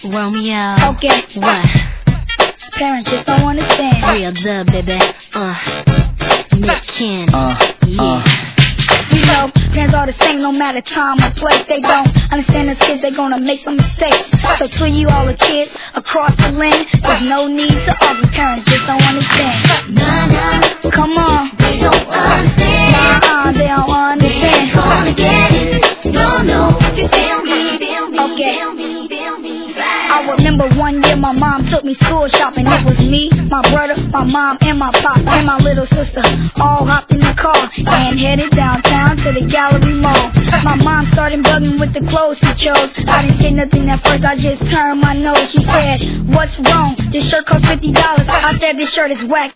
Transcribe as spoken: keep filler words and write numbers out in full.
Romeo. Okay. What? Parents just don't understand. Real dub, baby. Uh. Nick Ken. Uh. Yeah. Uh. You know, parents are the same no matter time or place. They don't understand the kids, they gonna make some mistakes. So to you all the kids across the land, there's no need to argue. Parents just don't understand. Nah, nah. Come on. They don't understand. Uh-uh, they don't understand. They gonna get it. No, no. You feel me? Feel me? Okay. Feel me? Feel me? I remember one year my mom took me school shopping. It was me, my brother, my mom, and my pop, and my little sister. All hopped in the car and headed downtown to the Gallery Mall. My mom started bugging with the clothes she chose. I didn't say nothing at first, I just turned my nose. She said, what's wrong? This shirt costs fifty dollars. I said, this shirt is whack.